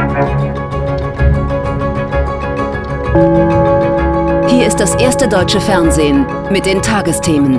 Hier ist das erste deutsche Fernsehen mit den Tagesthemen.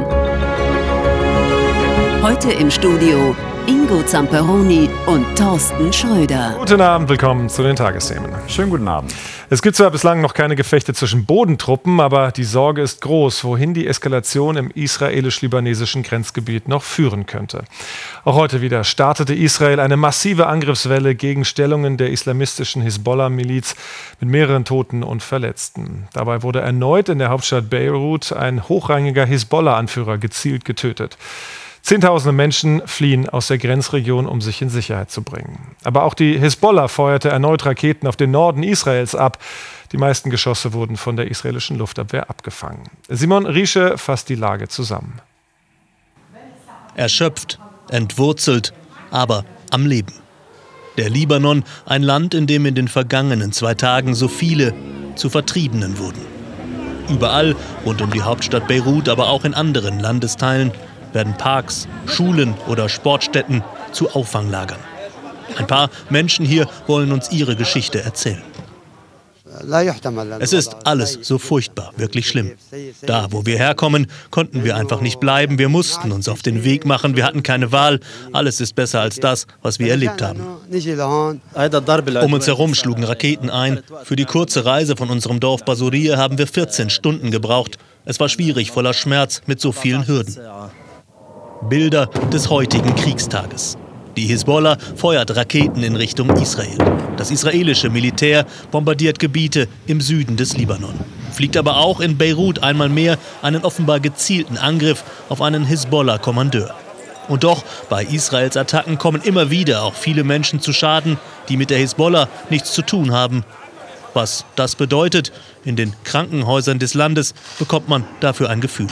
Heute im Studio Ingo Zamperoni und Thorsten Schröder. Guten Abend, willkommen zu den Tagesthemen. Schönen guten Abend. Es gibt zwar bislang noch keine Gefechte zwischen Bodentruppen, aber die Sorge ist groß, wohin die Eskalation im israelisch-libanesischen Grenzgebiet noch führen könnte. Auch heute wieder startete Israel eine massive Angriffswelle gegen Stellungen der islamistischen Hisbollah-Miliz mit mehreren Toten und Verletzten. Dabei wurde erneut in der Hauptstadt Beirut ein hochrangiger Hisbollah-Anführer gezielt getötet. Zehntausende Menschen fliehen aus der Grenzregion, um sich in Sicherheit zu bringen. Aber auch die Hisbollah feuerte erneut Raketen auf den Norden Israels ab. Die meisten Geschosse wurden von der israelischen Luftabwehr abgefangen. Simon Riesche fasst die Lage zusammen. Erschöpft, entwurzelt, aber am Leben. Der Libanon, ein Land, in dem in den vergangenen 2 Tagen so viele zu Vertriebenen wurden. Überall rund um die Hauptstadt Beirut, aber auch in anderen Landesteilen, werden Parks, Schulen oder Sportstätten zu Auffanglagern. Ein paar Menschen hier wollen uns ihre Geschichte erzählen. Es ist alles so furchtbar, wirklich schlimm. Da, wo wir herkommen, konnten wir einfach nicht bleiben. Wir mussten uns auf den Weg machen. Wir hatten keine Wahl. Alles ist besser als das, was wir erlebt haben. Um uns herum schlugen Raketen ein. Für die kurze Reise von unserem Dorf Basuria haben wir 14 Stunden gebraucht. Es war schwierig, voller Schmerz, mit so vielen Hürden. Bilder des heutigen Kriegstages. Die Hisbollah feuert Raketen in Richtung Israel. Das israelische Militär bombardiert Gebiete im Süden des Libanon. Fliegt aber auch in Beirut einmal mehr einen offenbar gezielten Angriff auf einen Hisbollah-Kommandeur. Und doch, bei Israels Attacken kommen immer wieder auch viele Menschen zu Schaden, die mit der Hisbollah nichts zu tun haben. Was das bedeutet, in den Krankenhäusern des Landes bekommt man dafür ein Gefühl.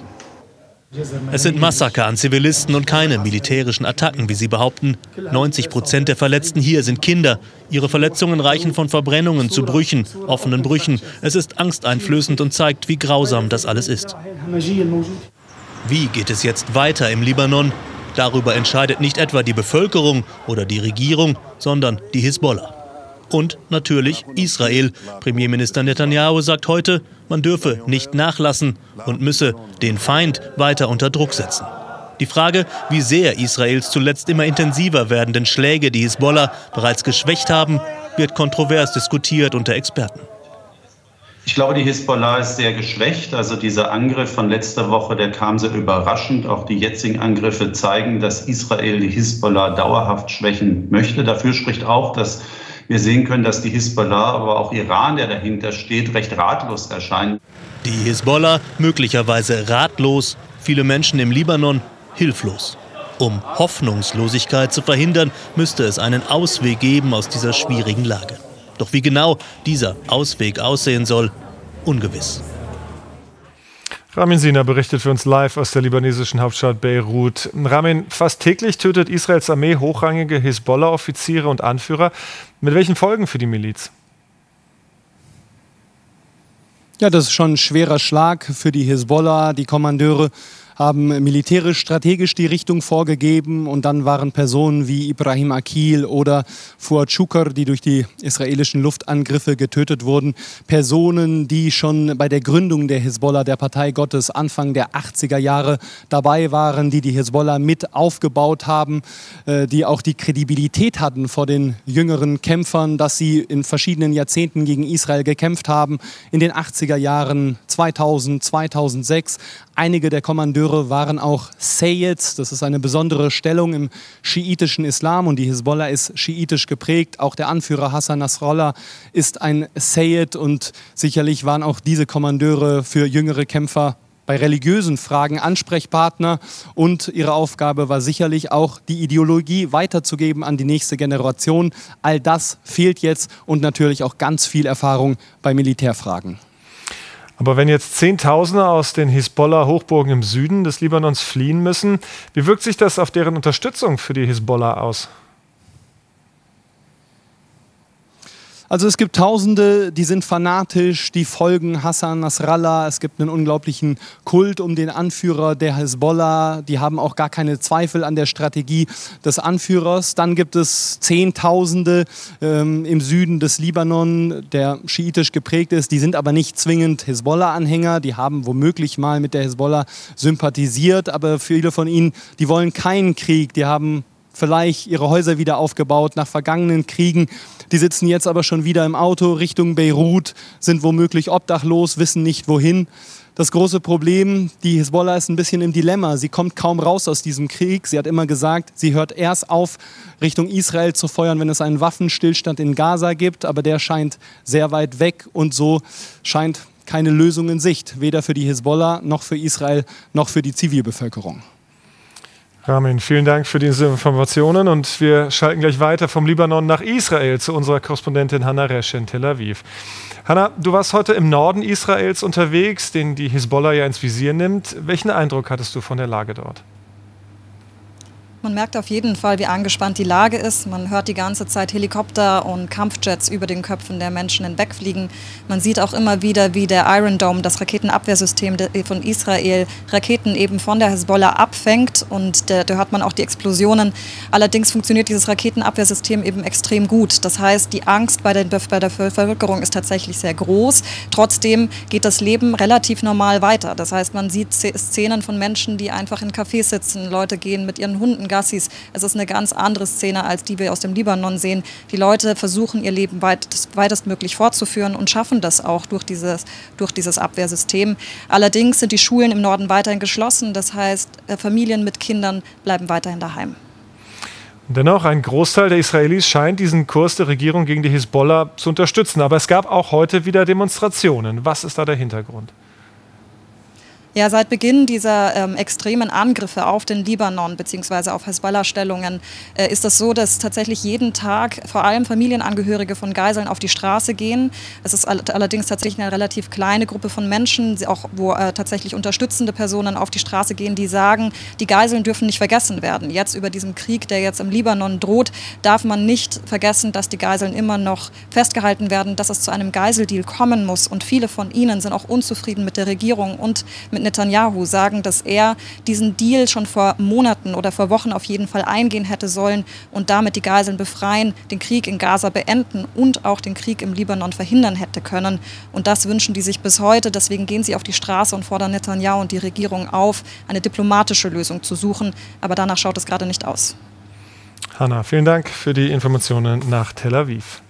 Es sind Massaker an Zivilisten und keine militärischen Attacken, wie sie behaupten. 90% der Verletzten hier sind Kinder. Ihre Verletzungen reichen von Verbrennungen zu Brüchen, offenen Brüchen. Es ist angsteinflößend und zeigt, wie grausam das alles ist. Wie geht es jetzt weiter im Libanon? Darüber entscheidet nicht etwa die Bevölkerung oder die Regierung, sondern die Hisbollah. Und natürlich Israel. Premierminister Netanyahu sagt heute, man dürfe nicht nachlassen und müsse den Feind weiter unter Druck setzen. Die Frage, wie sehr Israels zuletzt immer intensiver werdenden Schläge die Hisbollah bereits geschwächt haben, wird kontrovers diskutiert unter Experten. Ich glaube, die Hisbollah ist sehr geschwächt. Also dieser Angriff von letzter Woche, der kam sehr überraschend. Auch die jetzigen Angriffe zeigen, dass Israel die Hisbollah dauerhaft schwächen möchte. Dafür spricht auch, dass wir sehen können, dass die Hisbollah, aber auch Iran, der dahinter steht, recht ratlos erscheinen. Die Hisbollah möglicherweise ratlos, viele Menschen im Libanon hilflos. Um Hoffnungslosigkeit zu verhindern, müsste es einen Ausweg geben aus dieser schwierigen Lage. Doch wie genau dieser Ausweg aussehen soll, ungewiss. Ramin Sina berichtet für uns live aus der libanesischen Hauptstadt Beirut. Ramin, fast täglich tötet Israels Armee hochrangige Hisbollah-Offiziere und Anführer. Mit welchen Folgen für die Miliz? Ja, das ist schon ein schwerer Schlag für die Hisbollah. Die Kommandeure haben militärisch, strategisch die Richtung vorgegeben und dann waren Personen wie Ibrahim Akil oder Fuad Shukr, die durch die israelischen Luftangriffe getötet wurden, Personen, die schon bei der Gründung der Hisbollah, der Partei Gottes, Anfang der 80er Jahre dabei waren, die die Hisbollah mit aufgebaut haben, die auch die Kredibilität hatten vor den jüngeren Kämpfern, dass sie in verschiedenen Jahrzehnten gegen Israel gekämpft haben, in den 80er Jahren 2000, 2006. Einige der Kommandeure waren auch Sayyids, das ist eine besondere Stellung im schiitischen Islam und die Hisbollah ist schiitisch geprägt. Auch der Anführer Hassan Nasrallah ist ein Sayyid und sicherlich waren auch diese Kommandeure für jüngere Kämpfer bei religiösen Fragen Ansprechpartner und ihre Aufgabe war sicherlich auch, die Ideologie weiterzugeben an die nächste Generation. All das fehlt jetzt und natürlich auch ganz viel Erfahrung bei Militärfragen. Aber wenn jetzt Zehntausende aus den Hisbollah-Hochburgen im Süden des Libanons fliehen müssen, wie wirkt sich das auf deren Unterstützung für die Hisbollah aus? Also es gibt Tausende, die sind fanatisch, die folgen Hassan Nasrallah. Es gibt einen unglaublichen Kult um den Anführer der Hisbollah. Die haben auch gar keine Zweifel an der Strategie des Anführers. Dann gibt es Zehntausende im Süden des Libanon, der schiitisch geprägt ist. Die sind aber nicht zwingend Hisbollah-Anhänger. Die haben womöglich mal mit der Hisbollah sympathisiert. Aber viele von ihnen, die wollen keinen Krieg. Die haben vielleicht ihre Häuser wieder aufgebaut nach vergangenen Kriegen. Die sitzen jetzt aber schon wieder im Auto Richtung Beirut, sind womöglich obdachlos, wissen nicht wohin. Das große Problem, die Hisbollah ist ein bisschen im Dilemma. Sie kommt kaum raus aus diesem Krieg. Sie hat immer gesagt, sie hört erst auf, Richtung Israel zu feuern, wenn es einen Waffenstillstand in Gaza gibt. Aber der scheint sehr weit weg und so scheint keine Lösung in Sicht. Weder für die Hisbollah, noch für Israel, noch für die Zivilbevölkerung. Ramin, vielen Dank für diese Informationen und wir schalten gleich weiter vom Libanon nach Israel zu unserer Korrespondentin Hanna Resch in Tel Aviv. Hanna, du warst heute im Norden Israels unterwegs, den die Hisbollah ja ins Visier nimmt. Welchen Eindruck hattest du von der Lage dort? Man merkt auf jeden Fall, wie angespannt die Lage ist. Man hört die ganze Zeit Helikopter und Kampfjets über den Köpfen der Menschen hinwegfliegen. Man sieht auch immer wieder, wie der Iron Dome, das Raketenabwehrsystem von Israel, Raketen eben von der Hisbollah abfängt. Und da hört man auch die Explosionen. Allerdings funktioniert dieses Raketenabwehrsystem eben extrem gut. Das heißt, die Angst bei der Bevölkerung ist tatsächlich sehr groß. Trotzdem geht das Leben relativ normal weiter. Das heißt, man sieht Szenen von Menschen, die einfach in Cafés sitzen. Leute gehen mit ihren Hunden Gassis. Es ist eine ganz andere Szene, als die wir aus dem Libanon sehen. Die Leute versuchen, ihr Leben weitestmöglich fortzuführen und schaffen das auch durch dieses Abwehrsystem. Allerdings sind die Schulen im Norden weiterhin geschlossen. Das heißt, Familien mit Kindern bleiben weiterhin daheim. Dennoch, ein Großteil der Israelis scheint diesen Kurs der Regierung gegen die Hisbollah zu unterstützen. Aber es gab auch heute wieder Demonstrationen. Was ist da der Hintergrund? Ja, seit Beginn dieser extremen Angriffe auf den Libanon bzw. auf Hisbollah-Stellungen ist es so, dass tatsächlich jeden Tag vor allem Familienangehörige von Geiseln auf die Straße gehen. Es ist allerdings tatsächlich eine relativ kleine Gruppe von Menschen, auch wo tatsächlich unterstützende Personen auf die Straße gehen, die sagen, die Geiseln dürfen nicht vergessen werden. Jetzt über diesen Krieg, der jetzt im Libanon droht, darf man nicht vergessen, dass die Geiseln immer noch festgehalten werden, dass es zu einem Geiseldeal kommen muss. Und viele von ihnen sind auch unzufrieden mit der Regierung und mit Netanyahu, sagen, dass er diesen Deal schon vor Monaten oder vor Wochen auf jeden Fall eingehen hätte sollen und damit die Geiseln befreien, den Krieg in Gaza beenden und auch den Krieg im Libanon verhindern hätte können. Und das wünschen die sich bis heute. Deswegen gehen sie auf die Straße und fordern Netanyahu und die Regierung auf, eine diplomatische Lösung zu suchen. Aber danach schaut es gerade nicht aus. Hanna, vielen Dank für die Informationen nach Tel Aviv.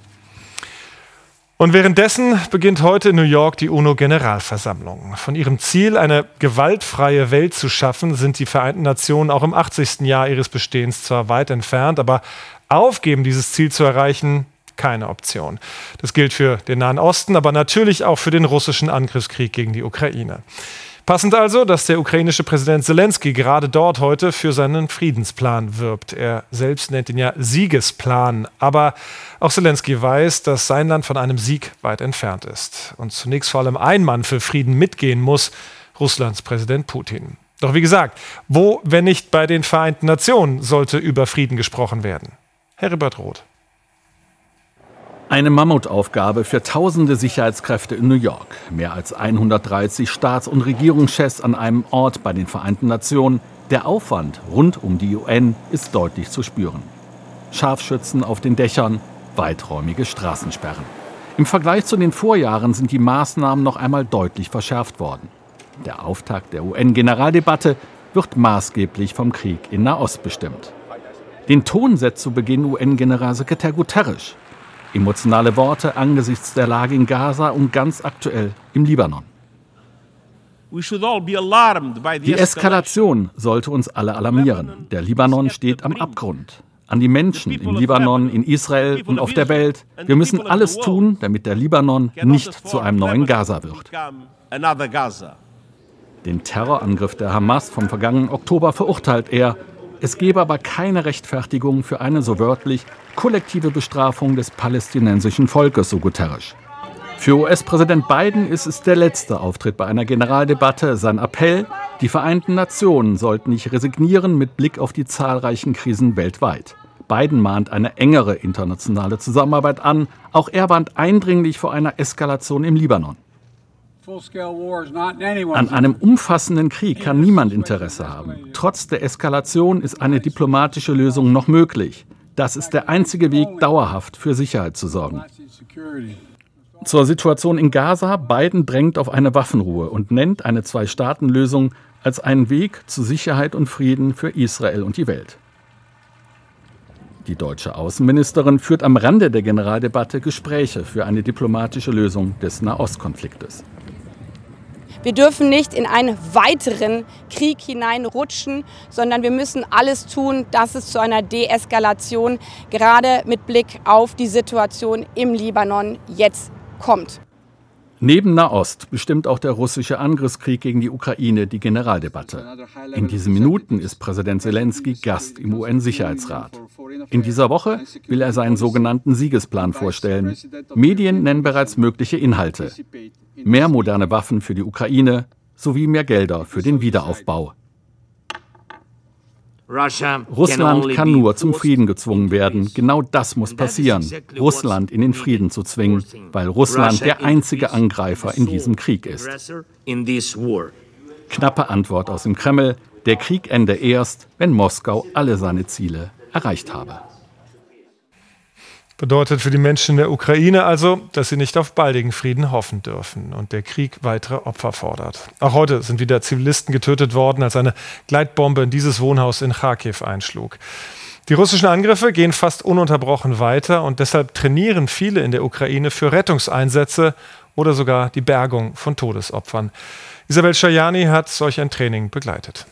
Und währenddessen beginnt heute in New York die UNO-Generalversammlung. Von ihrem Ziel, eine gewaltfreie Welt zu schaffen, sind die Vereinten Nationen auch im 80. Jahr ihres Bestehens zwar weit entfernt, aber aufgeben, dieses Ziel zu erreichen, keine Option. Das gilt für den Nahen Osten, aber natürlich auch für den russischen Angriffskrieg gegen die Ukraine. Passend also, dass der ukrainische Präsident Selenskyj gerade dort heute für seinen Friedensplan wirbt. Er selbst nennt ihn ja Siegesplan. Aber auch Selenskyj weiß, dass sein Land von einem Sieg weit entfernt ist. Und zunächst vor allem ein Mann für Frieden mitgehen muss, Russlands Präsident Putin. Doch wie gesagt, wo, wenn nicht bei den Vereinten Nationen, sollte über Frieden gesprochen werden? Heribert Roth. Eine Mammutaufgabe für tausende Sicherheitskräfte in New York. Mehr als 130 Staats- und Regierungschefs an einem Ort bei den Vereinten Nationen. Der Aufwand rund um die UN ist deutlich zu spüren. Scharfschützen auf den Dächern, weiträumige Straßensperren. Im Vergleich zu den Vorjahren sind die Maßnahmen noch einmal deutlich verschärft worden. Der Auftakt der UN-Generaldebatte wird maßgeblich vom Krieg in Nahost bestimmt. Den Ton setzt zu Beginn UN-Generalsekretär Guterres. Emotionale Worte angesichts der Lage in Gaza und ganz aktuell im Libanon. Die Eskalation sollte uns alle alarmieren. Der Libanon steht am Abgrund. An die Menschen im Libanon, in Israel und auf der Welt. Wir müssen alles tun, damit der Libanon nicht zu einem neuen Gaza wird. Den Terrorangriff der Hamas vom vergangenen Oktober verurteilt er. Es gebe aber keine Rechtfertigung für eine so wörtlich kollektive Bestrafung des palästinensischen Volkes, so Guterres. Für US-Präsident Biden ist es der letzte Auftritt bei einer Generaldebatte. Sein Appell, die Vereinten Nationen sollten nicht resignieren mit Blick auf die zahlreichen Krisen weltweit. Biden mahnt eine engere internationale Zusammenarbeit an. Auch er warnt eindringlich vor einer Eskalation im Libanon. An einem umfassenden Krieg kann niemand Interesse haben. Trotz der Eskalation ist eine diplomatische Lösung noch möglich. Das ist der einzige Weg, dauerhaft für Sicherheit zu sorgen. Zur Situation in Gaza: Biden drängt auf eine Waffenruhe und nennt eine Zwei-Staaten-Lösung als einen Weg zu Sicherheit und Frieden für Israel und die Welt. Die deutsche Außenministerin führt am Rande der Generaldebatte Gespräche für eine diplomatische Lösung des Nahostkonfliktes. Wir dürfen nicht in einen weiteren Krieg hineinrutschen, sondern wir müssen alles tun, dass es zu einer Deeskalation gerade mit Blick auf die Situation im Libanon jetzt kommt. Neben Nahost bestimmt auch der russische Angriffskrieg gegen die Ukraine die Generaldebatte. In diesen Minuten ist Präsident Selenskyj Gast im UN-Sicherheitsrat. In dieser Woche will er seinen sogenannten Siegesplan vorstellen. Medien nennen bereits mögliche Inhalte: mehr moderne Waffen für die Ukraine sowie mehr Gelder für den Wiederaufbau. Russland kann nur zum Frieden gezwungen werden. Genau das muss passieren, Russland in den Frieden zu zwingen, weil Russland der einzige Angreifer in diesem Krieg ist. Knappe Antwort aus dem Kreml: Der Krieg ende erst, wenn Moskau alle seine Ziele erreicht habe. Bedeutet für die Menschen in der Ukraine also, dass sie nicht auf baldigen Frieden hoffen dürfen und der Krieg weitere Opfer fordert. Auch heute sind wieder Zivilisten getötet worden, als eine Gleitbombe in dieses Wohnhaus in Charkiw einschlug. Die russischen Angriffe gehen fast ununterbrochen weiter und deshalb trainieren viele in der Ukraine für Rettungseinsätze oder sogar die Bergung von Todesopfern. Isabel Schajani hat solch ein Training begleitet.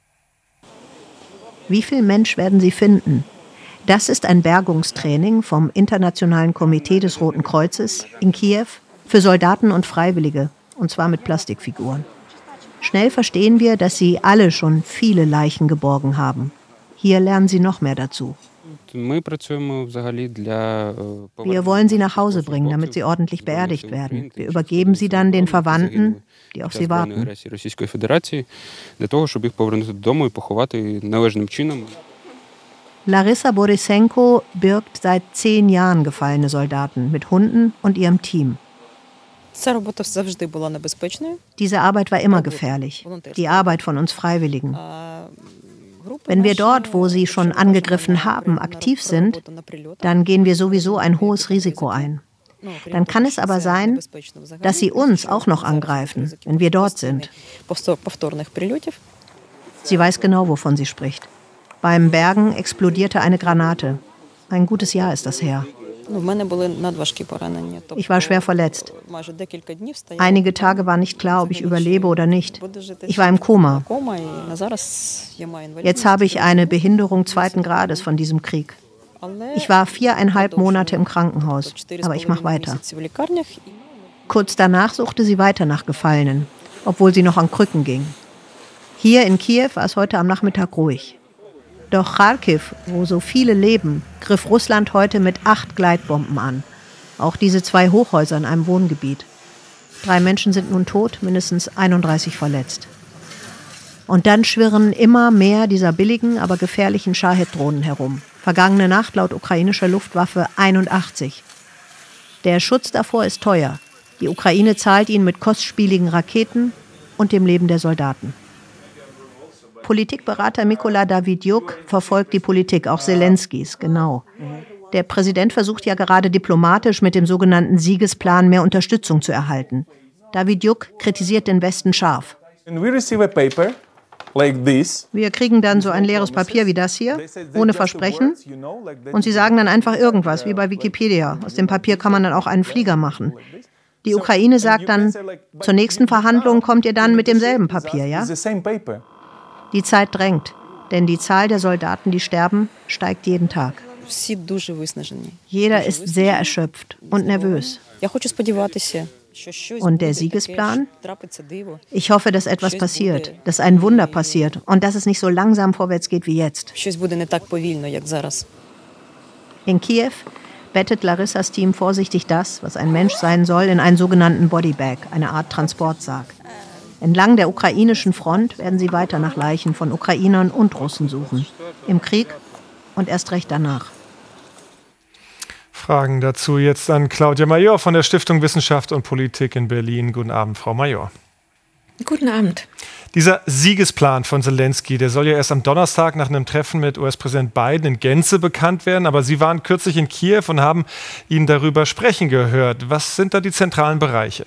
Wie viel Mensch werden Sie finden? Das ist ein Bergungstraining vom Internationalen Komitee des Roten Kreuzes in Kiew für Soldaten und Freiwillige, und zwar mit Plastikfiguren. Schnell verstehen wir, dass sie alle schon viele Leichen geborgen haben. Hier lernen sie noch mehr dazu. Wir wollen sie nach Hause bringen, damit sie ordentlich beerdigt werden. Wir übergeben sie dann den Verwandten, die auf sie warten. Larissa Borisenko birgt seit 10 Jahren gefallene Soldaten mit Hunden und ihrem Team. Diese Arbeit war immer gefährlich, die Arbeit von uns Freiwilligen. Wenn wir dort, wo sie schon angegriffen haben, aktiv sind, dann gehen wir sowieso ein hohes Risiko ein. Dann kann es aber sein, dass sie uns auch noch angreifen, wenn wir dort sind. Sie weiß genau, wovon sie spricht. Beim Bergen explodierte eine Granate. Ein gutes Jahr ist das her. Ich war schwer verletzt. Einige Tage war nicht klar, ob ich überlebe oder nicht. Ich war im Koma. Jetzt habe ich eine Behinderung 2. Grades von diesem Krieg. Ich war 4,5 Monate im Krankenhaus, aber ich mache weiter. Kurz danach suchte sie weiter nach Gefallenen, obwohl sie noch an Krücken ging. Hier in Kiew war es heute am Nachmittag ruhig. Doch Charkiw, wo so viele leben, griff Russland heute mit 8 Gleitbomben an. Auch diese 2 Hochhäuser in einem Wohngebiet. 3 Menschen sind nun tot, mindestens 31 verletzt. Und dann schwirren immer mehr dieser billigen, aber gefährlichen Shahed-Drohnen herum. Vergangene Nacht laut ukrainischer Luftwaffe 81. Der Schutz davor ist teuer. Die Ukraine zahlt ihn mit kostspieligen Raketen und dem Leben der Soldaten. Politikberater Mykola Dawydiuk verfolgt die Politik, auch Selenskys, genau. Der Präsident versucht ja gerade diplomatisch mit dem sogenannten Siegesplan mehr Unterstützung zu erhalten. Dawydiuk kritisiert den Westen scharf. Wir kriegen dann so ein leeres Papier wie das hier, ohne Versprechen. Und sie sagen dann einfach irgendwas, wie bei Wikipedia. Aus dem Papier kann man dann auch einen Flieger machen. Die Ukraine sagt dann, zur nächsten Verhandlung kommt ihr dann mit demselben Papier, ja? Die Zeit drängt, denn die Zahl der Soldaten, die sterben, steigt jeden Tag. Jeder ist sehr erschöpft und nervös. Und der Siegesplan? Ich hoffe, dass etwas passiert, dass ein Wunder passiert und dass es nicht so langsam vorwärts geht wie jetzt. In Kiew bettet Larissas Team vorsichtig das, was ein Mensch sein soll, in einen sogenannten Bodybag, eine Art Transportsarg. Entlang der ukrainischen Front werden sie weiter nach Leichen von Ukrainern und Russen suchen. Im Krieg und erst recht danach. Fragen dazu jetzt an Claudia Major von der Stiftung Wissenschaft und Politik in Berlin. Guten Abend, Frau Major. Guten Abend. Dieser Siegesplan von Zelensky, der soll ja erst am Donnerstag nach einem Treffen mit US-Präsident Biden in Gänze bekannt werden. Aber Sie waren kürzlich in Kiew und haben ihn darüber sprechen gehört. Was sind da die zentralen Bereiche?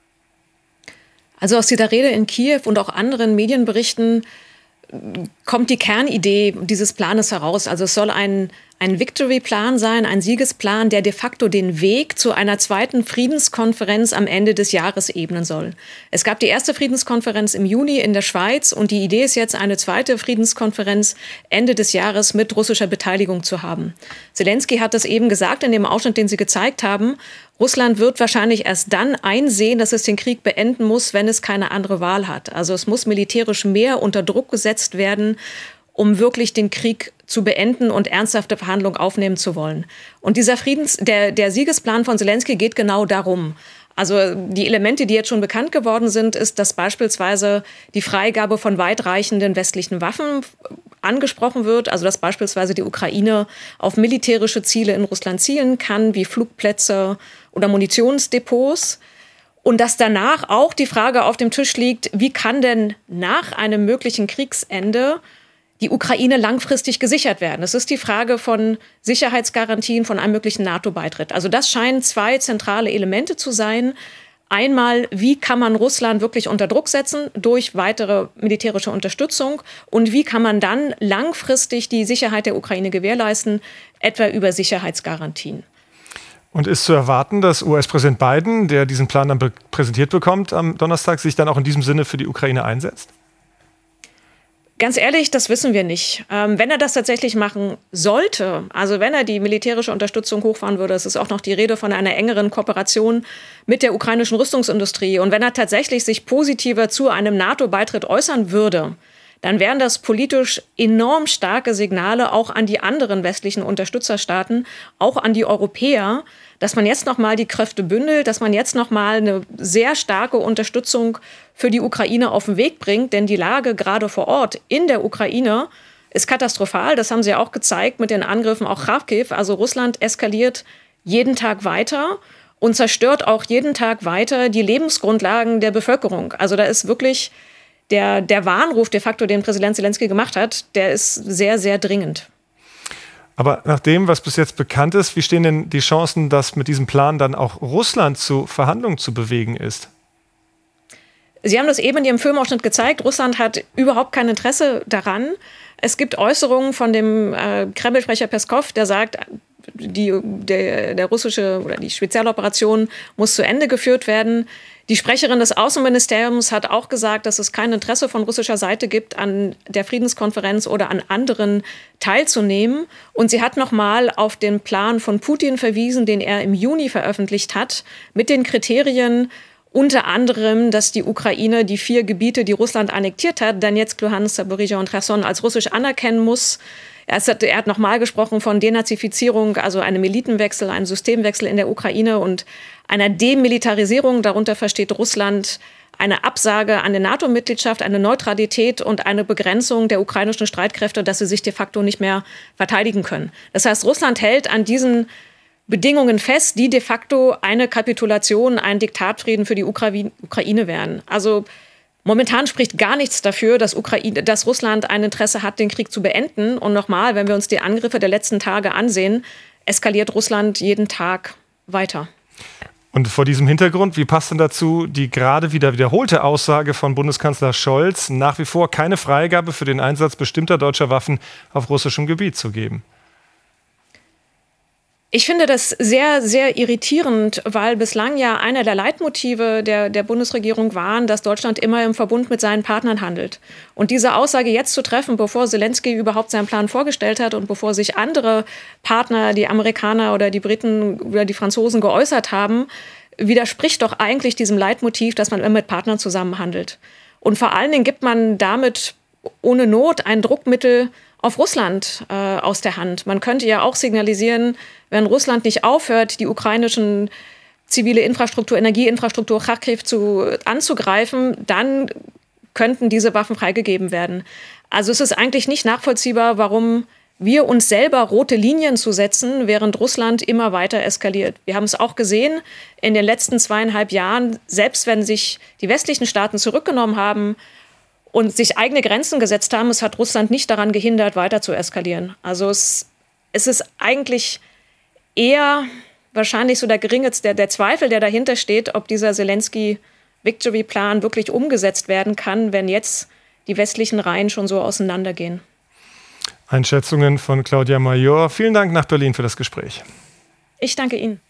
Also aus dieser Rede in Kiew und auch anderen Medienberichten kommt die Kernidee dieses Planes heraus. Also es soll ein Victory-Plan sein, ein Siegesplan, der de facto den Weg zu einer zweiten Friedenskonferenz am Ende des Jahres ebnen soll. Es gab die erste Friedenskonferenz im Juni in der Schweiz und die Idee ist jetzt, eine zweite Friedenskonferenz Ende des Jahres mit russischer Beteiligung zu haben. Zelensky hat das eben gesagt in dem Ausschnitt, den Sie gezeigt haben. Russland wird wahrscheinlich erst dann einsehen, dass es den Krieg beenden muss, wenn es keine andere Wahl hat. Also es muss militärisch mehr unter Druck gesetzt werden, um wirklich den Krieg zu beenden und ernsthafte Verhandlungen aufnehmen zu wollen. Und dieser der Siegesplan von Zelensky geht genau darum. Also die Elemente, die jetzt schon bekannt geworden sind, ist, dass beispielsweise die Freigabe von weitreichenden westlichen Waffen angesprochen wird, also dass beispielsweise die Ukraine auf militärische Ziele in Russland zielen kann, wie Flugplätze oder Munitionsdepots. Und dass danach auch die Frage auf dem Tisch liegt, wie kann denn nach einem möglichen Kriegsende die Ukraine langfristig gesichert werden? Das ist die Frage von Sicherheitsgarantien, von einem möglichen NATO-Beitritt. Also das scheinen zwei zentrale Elemente zu sein. Einmal, wie kann man Russland wirklich unter Druck setzen durch weitere militärische Unterstützung? Und wie kann man dann langfristig die Sicherheit der Ukraine gewährleisten, etwa über Sicherheitsgarantien? Und ist zu erwarten, dass US-Präsident Biden, der diesen Plan dann präsentiert bekommt am Donnerstag, sich dann auch in diesem Sinne für die Ukraine einsetzt? Ganz ehrlich, das wissen wir nicht. Wenn er das tatsächlich machen sollte, also wenn er die militärische Unterstützung hochfahren würde, es ist auch noch die Rede von einer engeren Kooperation mit der ukrainischen Rüstungsindustrie. Und wenn er tatsächlich sich positiver zu einem NATO-Beitritt äußern würde, dann wären das politisch enorm starke Signale auch an die anderen westlichen Unterstützerstaaten, auch an die Europäer, dass man jetzt noch mal die Kräfte bündelt, dass man jetzt noch mal eine sehr starke Unterstützung für die Ukraine auf den Weg bringt. Denn die Lage gerade vor Ort in der Ukraine ist katastrophal. Das haben sie auch gezeigt mit den Angriffen auf Charkiw. Also Russland eskaliert jeden Tag weiter und zerstört auch jeden Tag weiter die Lebensgrundlagen der Bevölkerung. Also da ist wirklich der Warnruf de facto, den Präsident Zelensky gemacht hat, der ist sehr, sehr dringend. Aber nach dem, was bis jetzt bekannt ist, wie stehen denn die Chancen, dass mit diesem Plan dann auch Russland zu Verhandlungen zu bewegen ist? Sie haben das eben in Ihrem Filmausschnitt gezeigt. Russland hat überhaupt kein Interesse daran. Es gibt Äußerungen von dem Kreml-Sprecher Peskov, der sagt, der russische oder die Spezialoperation muss zu Ende geführt werden. Die Sprecherin des Außenministeriums hat auch gesagt, dass es kein Interesse von russischer Seite gibt, an der Friedenskonferenz oder an anderen teilzunehmen. Und sie hat nochmal auf den Plan von Putin verwiesen, den er im Juni veröffentlicht hat, mit den Kriterien, unter anderem, dass die Ukraine die 4 Gebiete, die Russland annektiert hat, Donetsk, Luhansk, Saporizhia und Cherson, als russisch anerkennen muss. Er hat nochmal gesprochen von Denazifizierung, also einem Elitenwechsel, einem Systemwechsel in der Ukraine und einer Demilitarisierung. Darunter versteht Russland eine Absage an die NATO-Mitgliedschaft, eine Neutralität und eine Begrenzung der ukrainischen Streitkräfte, dass sie sich de facto nicht mehr verteidigen können. Das heißt, Russland hält an diesen Bedingungen fest, die de facto eine Kapitulation, ein Diktatfrieden für die Ukraine wären. Also momentan spricht gar nichts dafür, dass Russland ein Interesse hat, den Krieg zu beenden. Und nochmal, wenn wir uns die Angriffe der letzten Tage ansehen, eskaliert Russland jeden Tag weiter. Und vor diesem Hintergrund, wie passt denn dazu die gerade wieder wiederholte Aussage von Bundeskanzler Scholz, nach wie vor keine Freigabe für den Einsatz bestimmter deutscher Waffen auf russischem Gebiet zu geben? Ich finde das sehr, sehr irritierend, weil bislang ja einer der Leitmotive der Bundesregierung waren, dass Deutschland immer im Verbund mit seinen Partnern handelt. Und diese Aussage jetzt zu treffen, bevor Zelensky überhaupt seinen Plan vorgestellt hat und bevor sich andere Partner, die Amerikaner oder die Briten oder die Franzosen geäußert haben, widerspricht doch eigentlich diesem Leitmotiv, dass man immer mit Partnern zusammenhandelt. Und vor allen Dingen gibt man damit ohne Not ein Druckmittel auf Russland aus der Hand. Man könnte ja auch signalisieren, wenn Russland nicht aufhört, die ukrainischen zivile Infrastruktur, Energieinfrastruktur Charkiw anzugreifen, dann könnten diese Waffen freigegeben werden. Also es ist eigentlich nicht nachvollziehbar, warum wir uns selber rote Linien zu setzen, während Russland immer weiter eskaliert. Wir haben es auch gesehen in den letzten 2,5 Jahren, selbst wenn sich die westlichen Staaten zurückgenommen haben und sich eigene Grenzen gesetzt haben, es hat Russland nicht daran gehindert, weiter zu eskalieren. Also es ist eigentlich eher wahrscheinlich so der Zweifel, der dahinter steht, ob dieser Zelensky-Victory-Plan wirklich umgesetzt werden kann, wenn jetzt die westlichen Reihen schon so auseinandergehen. Einschätzungen von Claudia Major. Vielen Dank nach Berlin für das Gespräch. Ich danke Ihnen.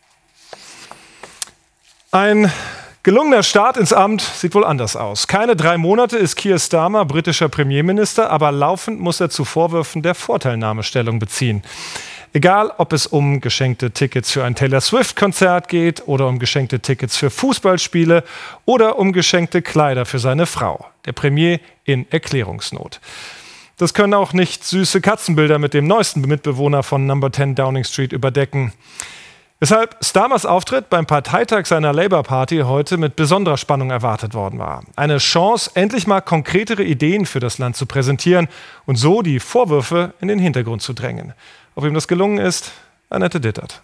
Ein gelungener Start ins Amt sieht wohl anders aus. Keine 3 Monate ist Keir Starmer britischer Premierminister, aber laufend muss er zu Vorwürfen der Vorteilnahme Stellung beziehen. Egal, ob es um geschenkte Tickets für ein Taylor Swift-Konzert geht oder um geschenkte Tickets für Fußballspiele oder um geschenkte Kleider für seine Frau. Der Premier in Erklärungsnot. Das können auch nicht süße Katzenbilder mit dem neuesten Mitbewohner von Number 10 Downing Street überdecken. Weshalb Starmers Auftritt beim Parteitag seiner Labour-Party heute mit besonderer Spannung erwartet worden war. Eine Chance, endlich mal konkretere Ideen für das Land zu präsentieren und so die Vorwürfe in den Hintergrund zu drängen. Ob ihm das gelungen ist, Annette Dittert.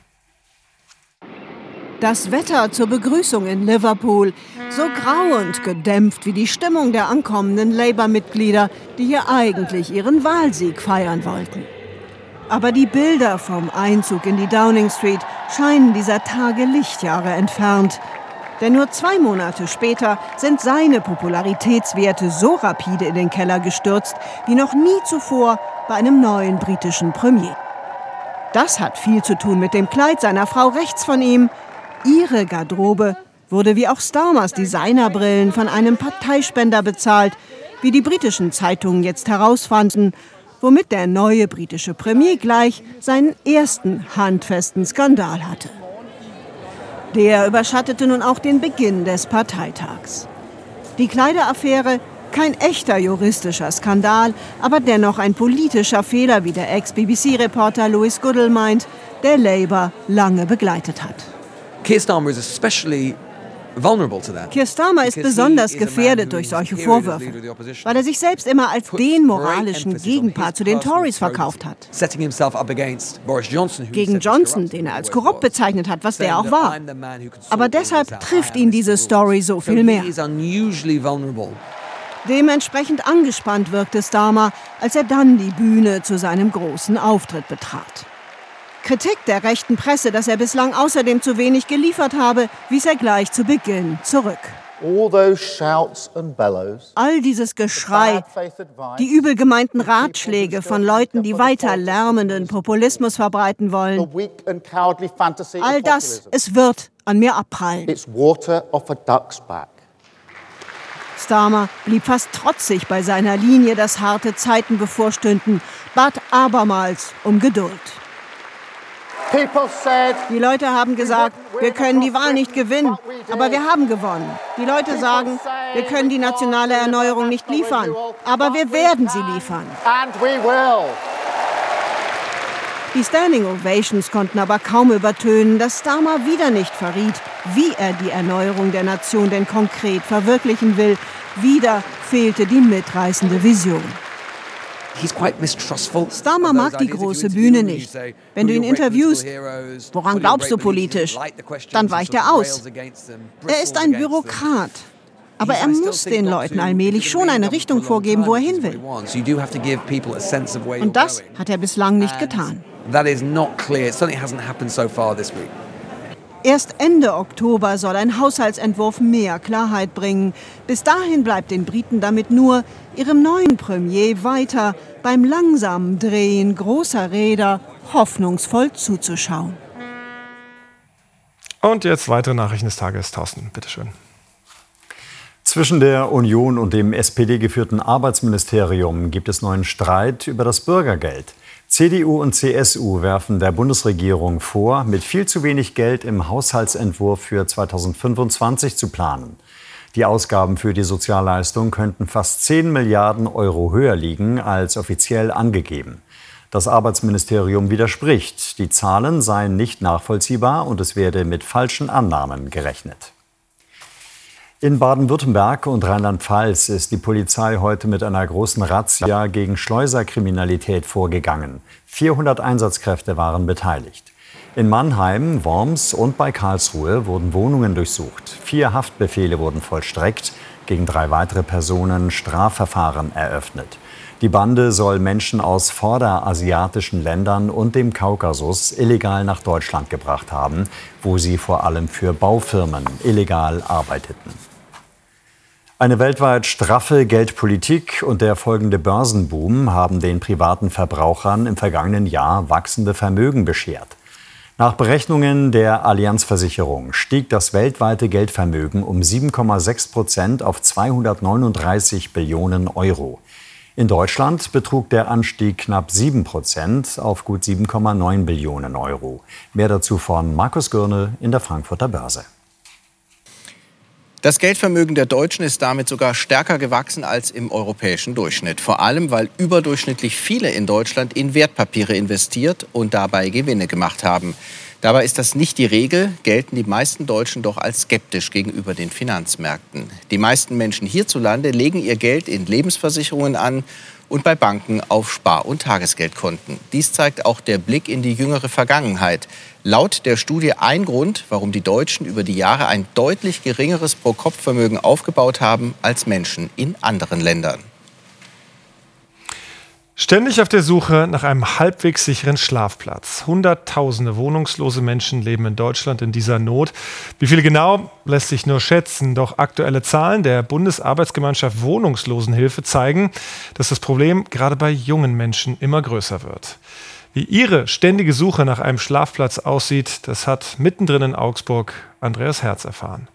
Das Wetter zur Begrüßung in Liverpool, so grau und gedämpft wie die Stimmung der ankommenden Labour-Mitglieder, die hier eigentlich ihren Wahlsieg feiern wollten. Aber die Bilder vom Einzug in die Downing Street scheinen dieser Tage Lichtjahre entfernt. Denn nur 2 Monate später sind seine Popularitätswerte so rapide in den Keller gestürzt wie noch nie zuvor bei einem neuen britischen Premier. Das hat viel zu tun mit dem Kleid seiner Frau rechts von ihm. Ihre Garderobe wurde wie auch Starmers Designerbrillen von einem Parteispender bezahlt, wie die britischen Zeitungen jetzt herausfanden, womit der neue britische Premier gleich seinen ersten handfesten Skandal hatte. Der überschattete nun auch den Beginn des Parteitags. Die Kleideraffäre, kein echter juristischer Skandal, aber dennoch ein politischer Fehler, wie der Ex-BBC-Reporter Lewis Goodall meint, der Labour lange begleitet hat. Keir Starmer ist besonders gefährdet durch solche Vorwürfe, weil er sich selbst immer als den moralischen Gegenpart zu den Tories verkauft hat. Gegen Johnson, den er als korrupt bezeichnet hat, was der auch war. Aber deshalb trifft ihn diese Story so viel mehr. Dementsprechend angespannt wirkte Starmer, als er dann die Bühne zu seinem großen Auftritt betrat. Kritik der rechten Presse, dass er bislang außerdem zu wenig geliefert habe, wies er gleich zu Beginn zurück. All dieses Geschrei, die übel gemeinten Ratschläge von Leuten, die weiter lärmenden Populismus verbreiten wollen, all das, es wird an mir abprallen. Starmer blieb fast trotzig bei seiner Linie, dass harte Zeiten bevorstünden, bat abermals um Geduld. Die Leute haben gesagt, wir können die Wahl nicht gewinnen, aber wir haben gewonnen. Die Leute sagen, wir können die nationale Erneuerung nicht liefern, aber wir werden sie liefern. Die Standing Ovations konnten aber kaum übertönen, dass Starmer wieder nicht verriet, wie er die Erneuerung der Nation denn konkret verwirklichen will. Wieder fehlte die mitreißende Vision. Starmer mag die große Bühne nicht. Wenn du ihn interviewst, woran glaubst du politisch, dann weicht er aus. Er ist ein Bürokrat. Aber er muss den Leuten allmählich schon eine Richtung vorgeben, wo er hin will. Und das hat er bislang nicht getan. Erst Ende Oktober soll ein Haushaltsentwurf mehr Klarheit bringen. Bis dahin bleibt den Briten damit nur, ihrem neuen Premier weiter beim langsamen Drehen großer Räder hoffnungsvoll zuzuschauen. Und jetzt weitere Nachrichten des Tages. Thorsten, bitteschön. Zwischen der Union und dem SPD-geführten Arbeitsministerium gibt es neuen Streit über das Bürgergeld. CDU und CSU werfen der Bundesregierung vor, mit viel zu wenig Geld im Haushaltsentwurf für 2025 zu planen. Die Ausgaben für die Sozialleistung könnten fast 10 Milliarden Euro höher liegen als offiziell angegeben. Das Arbeitsministerium widerspricht, die Zahlen seien nicht nachvollziehbar und es werde mit falschen Annahmen gerechnet. In Baden-Württemberg und Rheinland-Pfalz ist die Polizei heute mit einer großen Razzia gegen Schleuserkriminalität vorgegangen. 400 Einsatzkräfte waren beteiligt. In Mannheim, Worms und bei Karlsruhe wurden Wohnungen durchsucht. 4 Haftbefehle wurden vollstreckt, gegen 3 weitere Personen Strafverfahren eröffnet. Die Bande soll Menschen aus vorderasiatischen Ländern und dem Kaukasus illegal nach Deutschland gebracht haben, wo sie vor allem für Baufirmen illegal arbeiteten. Eine weltweit straffe Geldpolitik und der folgende Börsenboom haben den privaten Verbrauchern im vergangenen Jahr wachsende Vermögen beschert. Nach Berechnungen der Allianz-Versicherung stieg das weltweite Geldvermögen um 7,6% auf 239 Billionen Euro. In Deutschland betrug der Anstieg knapp 7% auf gut 7,9 Billionen Euro. Mehr dazu von Markus Gürne in der Frankfurter Börse. Das Geldvermögen der Deutschen ist damit sogar stärker gewachsen als im europäischen Durchschnitt. Vor allem, weil überdurchschnittlich viele in Deutschland in Wertpapiere investiert und dabei Gewinne gemacht haben. Dabei ist das nicht die Regel, gelten die meisten Deutschen doch als skeptisch gegenüber den Finanzmärkten. Die meisten Menschen hierzulande legen ihr Geld in Lebensversicherungen an und bei Banken auf Spar- und Tagesgeldkonten. Dies zeigt auch der Blick in die jüngere Vergangenheit. Laut der Studie ein Grund, warum die Deutschen über die Jahre ein deutlich geringeres Pro-Kopf-Vermögen aufgebaut haben als Menschen in anderen Ländern. Ständig auf der Suche nach einem halbwegs sicheren Schlafplatz. Hunderttausende wohnungslose Menschen leben in Deutschland in dieser Not. Wie viele genau, lässt sich nur schätzen. Doch aktuelle Zahlen der Bundesarbeitsgemeinschaft Wohnungslosenhilfe zeigen, dass das Problem gerade bei jungen Menschen immer größer wird. Wie ihre ständige Suche nach einem Schlafplatz aussieht, das hat mittendrin in Augsburg Andreas Herz erfahren.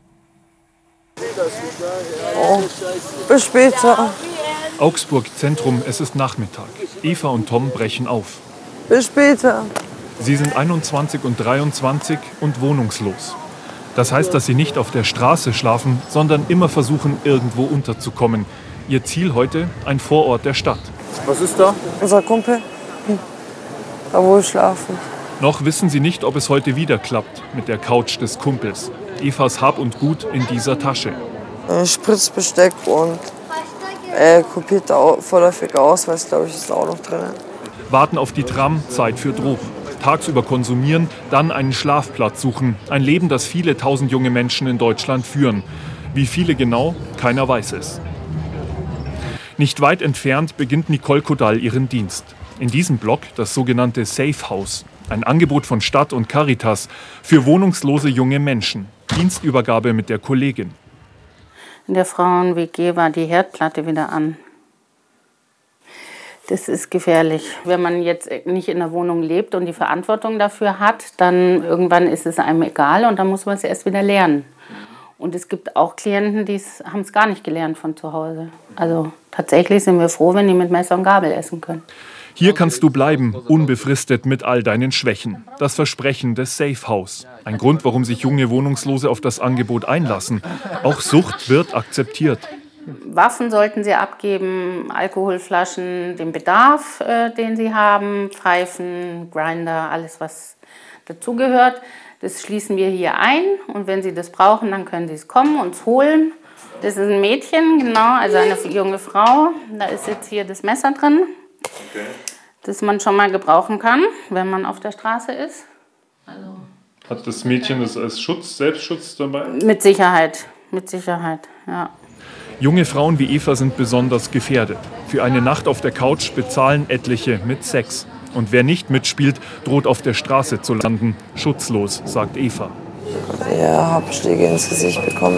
Oh, bis später. Augsburg Zentrum, es ist Nachmittag. Eva und Tom brechen auf. Bis später. Sie sind 21 und 23 und wohnungslos. Das heißt, dass sie nicht auf der Straße schlafen, sondern immer versuchen, irgendwo unterzukommen. Ihr Ziel heute, ein Vorort der Stadt. Was ist da? Unser Kumpel. Da wo wir schlafen. Noch wissen sie nicht, ob es heute wieder klappt mit der Couch des Kumpels. Evas Hab und Gut in dieser Tasche. Spritzbesteck und kopierter vorläufiger Ausweis, glaube ich, ist auch noch drin. Warten auf die Tram, Zeit für Drogen. Tagsüber konsumieren, dann einen Schlafplatz suchen. Ein Leben, das viele tausend junge Menschen in Deutschland führen. Wie viele genau, keiner weiß es. Nicht weit entfernt beginnt Nicole Kodall ihren Dienst. In diesem Block das sogenannte Safe House. Ein Angebot von Stadt und Caritas für wohnungslose junge Menschen. Dienstübergabe mit der Kollegin. In der Frauen-WG war die Herdplatte wieder an. Das ist gefährlich. Wenn man jetzt nicht in der Wohnung lebt und die Verantwortung dafür hat, dann irgendwann ist es einem egal und dann muss man es erst wieder lernen. Und es gibt auch Klienten, die haben es gar nicht gelernt von zu Hause. Also tatsächlich sind wir froh, wenn die mit Messer und Gabel essen können. Hier kannst du bleiben, unbefristet mit all deinen Schwächen. Das Versprechen des Safe House. Ein Grund, warum sich junge Wohnungslose auf das Angebot einlassen. Auch Sucht wird akzeptiert. Waffen sollten sie abgeben, Alkoholflaschen, den Bedarf, den sie haben, Pfeifen, Grinder, alles was dazugehört. Das schließen wir hier ein und wenn sie das brauchen, dann können sie es kommen und es holen. Das ist ein Mädchen, genau, also eine junge Frau. Da ist jetzt hier das Messer drin. Okay. Das man schon mal gebrauchen kann, wenn man auf der Straße ist. Also hat das Mädchen das als Schutz, Selbstschutz dabei? Mit Sicherheit, ja. Junge Frauen wie Eva sind besonders gefährdet. Für eine Nacht auf der Couch bezahlen etliche mit Sex. Und wer nicht mitspielt, droht auf der Straße zu landen. Schutzlos, sagt Eva. Ja, habe Schläge ins Gesicht bekommen.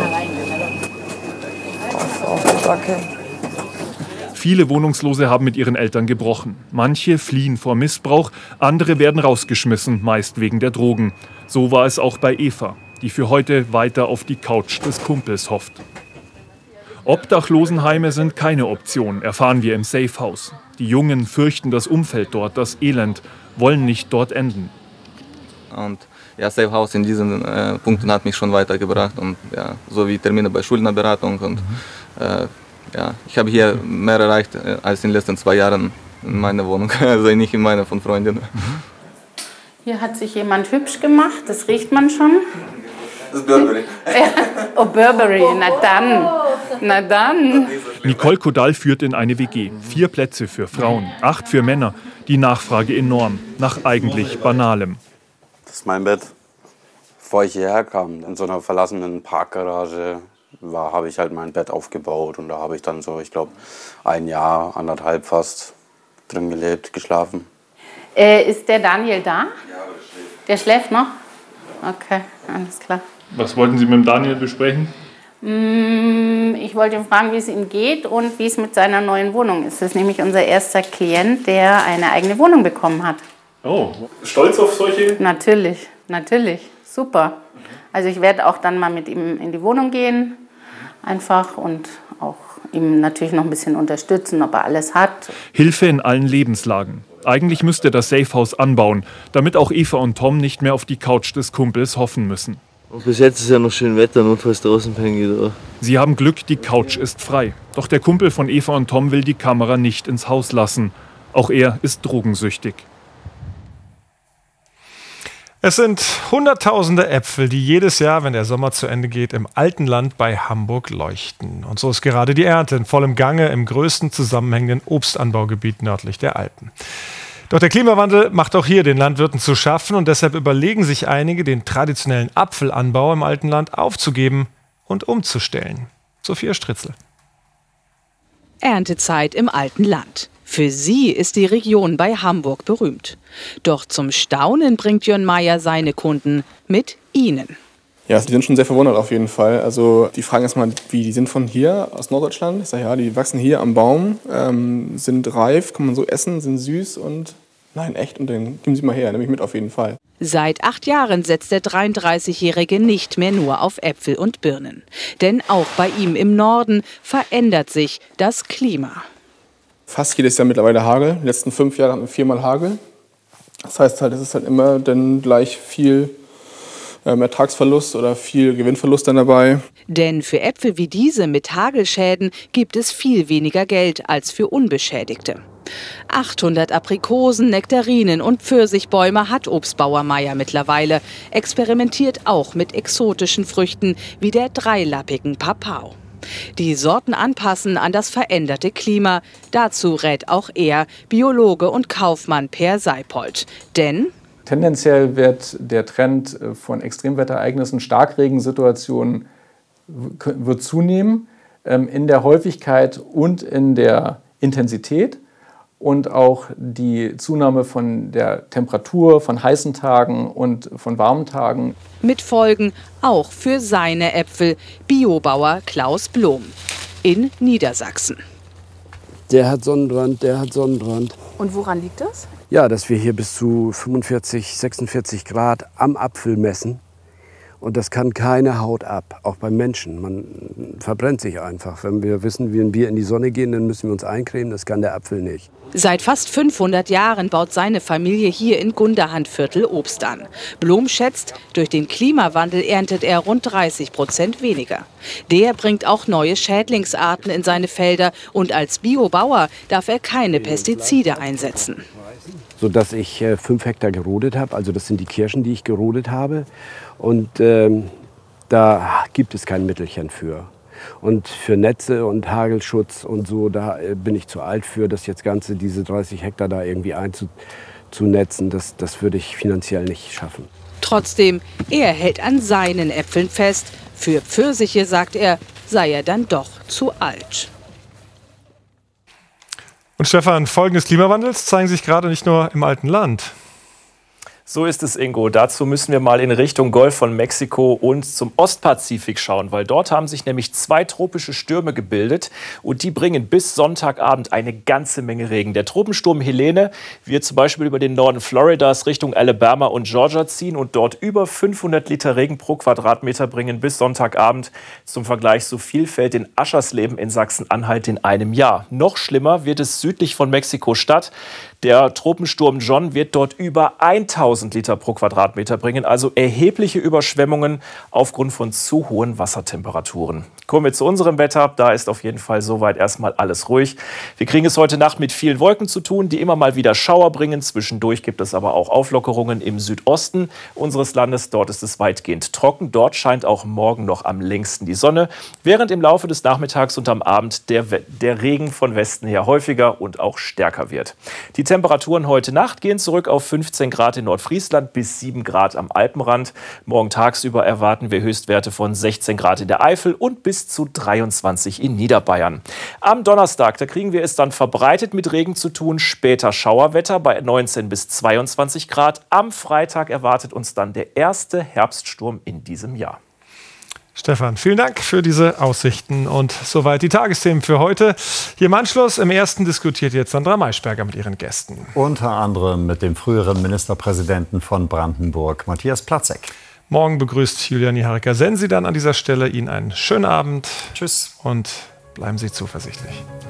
Auf die Backe. Viele Wohnungslose haben mit ihren Eltern gebrochen. Manche fliehen vor Missbrauch, andere werden rausgeschmissen, meist wegen der Drogen. So war es auch bei Eva, die für heute weiter auf die Couch des Kumpels hofft. Obdachlosenheime sind keine Option, erfahren wir im Safe House. Die Jungen fürchten das Umfeld dort, das Elend, wollen nicht dort enden. Und ja, Safe House in diesen Punkten hat mich schon weitergebracht. Und, ja, so wie Termine bei Schuldnerberatung. Und, ja, ich habe hier mehr erreicht als in den letzten 2 Jahren in meiner Wohnung, also nicht in meiner von Freundinnen. Hier hat sich jemand hübsch gemacht, das riecht man schon. Das ist Burberry. Oh, Burberry, na dann. Nicole Kodal führt in eine WG. 4 Plätze für Frauen, 8 für Männer. Die Nachfrage enorm, nach eigentlich Banalem. Das ist mein Bett. Bevor ich hierher kam, in so einer verlassenen Parkgarage, habe ich halt mein Bett aufgebaut. Und da habe ich dann so, ich glaube, 1 Jahr, 1,5 fast drin gelebt, geschlafen. Ist der Daniel da? Ja, aber der schläft noch? Okay, alles klar. Was wollten Sie mit dem Daniel besprechen? Ich wollte ihn fragen, wie es ihm geht und wie es mit seiner neuen Wohnung ist. Das ist nämlich unser erster Klient, der eine eigene Wohnung bekommen hat. Oh, stolz auf solche? Natürlich, super. Also ich werde auch dann mal mit ihm in die Wohnung gehen, einfach, und auch ihm natürlich noch ein bisschen unterstützen, ob er alles hat. Hilfe in allen Lebenslagen. Eigentlich müsste das Safehouse anbauen, damit auch Eva und Tom nicht mehr auf die Couch des Kumpels hoffen müssen. Und bis jetzt ist ja noch schön Wetter, notfalls draußen pennen geht auch. Sie haben Glück, die Couch ist frei. Doch der Kumpel von Eva und Tom will die Kamera nicht ins Haus lassen. Auch er ist drogensüchtig. Es sind Hunderttausende Äpfel, die jedes Jahr, wenn der Sommer zu Ende geht, im Altenland bei Hamburg leuchten. Und so ist gerade die Ernte in vollem Gange im größten zusammenhängenden Obstanbaugebiet nördlich der Alpen. Doch der Klimawandel macht auch hier den Landwirten zu schaffen und deshalb überlegen sich einige, den traditionellen Apfelanbau im Altenland aufzugeben und umzustellen. Sophia Stritzel. Erntezeit im Altenland. Für sie ist die Region bei Hamburg berühmt. Doch zum Staunen bringt Jörn Meyer seine Kunden mit ihnen. Ja, die sind schon sehr verwundert auf jeden Fall. Also die fragen erstmal, wie, die sind von hier, aus Norddeutschland. Ich sage, ja, die wachsen hier am Baum, sind reif, kann man so essen, sind süß und nein, echt. Und dann geben sie mal her, nehme ich mit auf jeden Fall. Seit 8 Jahren setzt der 33-Jährige nicht mehr nur auf Äpfel und Birnen. Denn auch bei ihm im Norden verändert sich das Klima. Fast jedes Jahr mittlerweile Hagel. Die letzten 5 Jahre hatten wir 4-mal Hagel. Das heißt halt, es ist halt immer dann gleich viel Ertragsverlust oder viel Gewinnverlust dann dabei. Denn für Äpfel wie diese mit Hagelschäden gibt es viel weniger Geld als für unbeschädigte. 800 Aprikosen, Nektarinen und Pfirsichbäume hat Obstbauer Meyer mittlerweile. Experimentiert auch mit exotischen Früchten wie der dreilappigen Papau. Die Sorten anpassen an das veränderte Klima. Dazu rät auch er, Biologe und Kaufmann Per Seipold. Denn tendenziell wird der Trend von Extremwetterereignissen, Starkregensituationen wird zunehmen in der Häufigkeit und in der Intensität. Und auch die Zunahme von der Temperatur, von heißen Tagen und von warmen Tagen. Mit Folgen auch für seine Äpfel. Biobauer Klaus Blom in Niedersachsen. Der hat Sonnenbrand, der hat Sonnenbrand. Und woran liegt das? Ja, dass wir hier bis zu 45, 46 Grad am Apfel messen. Und das kann keine Haut ab, auch beim Menschen. Man verbrennt sich einfach. Wenn wir wissen, wenn wir in die Sonne gehen, dann müssen wir uns eincremen. Das kann der Apfel nicht. Seit fast 500 Jahren baut seine Familie hier in Gunderhandviertel Obst an. Blom schätzt, durch den Klimawandel erntet er rund 30% weniger. Der bringt auch neue Schädlingsarten in seine Felder. Und als Biobauer darf er keine Pestizide einsetzen. Sodass ich 5 Hektar gerodet habe. Also das sind die Kirschen, die ich gerodet habe. Und da gibt es kein Mittelchen für. Und für Netze und Hagelschutz und so, da bin ich zu alt für, das jetzt diese 30 Hektar da irgendwie einzunetzen. Das würde ich finanziell nicht schaffen. Trotzdem, er hält an seinen Äpfeln fest. Für Pfirsiche, sagt er, sei er dann doch zu alt. Und Stefan, Folgen des Klimawandels zeigen sich gerade nicht nur im alten Land. So ist es, Ingo. Dazu müssen wir mal in Richtung Golf von Mexiko und zum Ostpazifik schauen, weil dort haben sich nämlich 2 tropische Stürme gebildet und die bringen bis Sonntagabend eine ganze Menge Regen. Der Tropensturm Helene wird zum Beispiel über den Norden Floridas Richtung Alabama und Georgia ziehen und dort über 500 Liter Regen pro Quadratmeter bringen bis Sonntagabend. Zum Vergleich, so viel fällt in Aschersleben in Sachsen-Anhalt in einem Jahr. Noch schlimmer wird es südlich von Mexiko-Stadt. Der Tropensturm John wird dort über 1000 1000 Liter pro Quadratmeter bringen, also erhebliche Überschwemmungen aufgrund von zu hohen Wassertemperaturen. Kommen wir zu unserem Wetter. Da ist auf jeden Fall soweit erstmal alles ruhig. Wir kriegen es heute Nacht mit vielen Wolken zu tun, die immer mal wieder Schauer bringen. Zwischendurch gibt es aber auch Auflockerungen im Südosten unseres Landes. Dort ist es weitgehend trocken. Dort scheint auch morgen noch am längsten die Sonne, während im Laufe des Nachmittags und am Abend der Regen von Westen her häufiger und auch stärker wird. Die Temperaturen heute Nacht gehen zurück auf 15 Grad in Nordfriesland bis 7 Grad am Alpenrand. Morgen tagsüber erwarten wir Höchstwerte von 16 Grad in der Eifel und bis zu 23 in Niederbayern. Am Donnerstag, da kriegen wir es dann verbreitet mit Regen zu tun, später Schauerwetter bei 19 bis 22 Grad. Am Freitag erwartet uns dann der erste Herbststurm in diesem Jahr. Stefan, vielen Dank für diese Aussichten und soweit die Tagesthemen für heute. Hier im Anschluss, im ersten diskutiert jetzt Sandra Maischberger mit ihren Gästen. Unter anderem mit dem früheren Ministerpräsidenten von Brandenburg, Matthias Platzek. Morgen begrüßt Juliani Harika-Sensi dann an dieser Stelle. Ihnen einen schönen Abend. Tschüss und bleiben Sie zuversichtlich.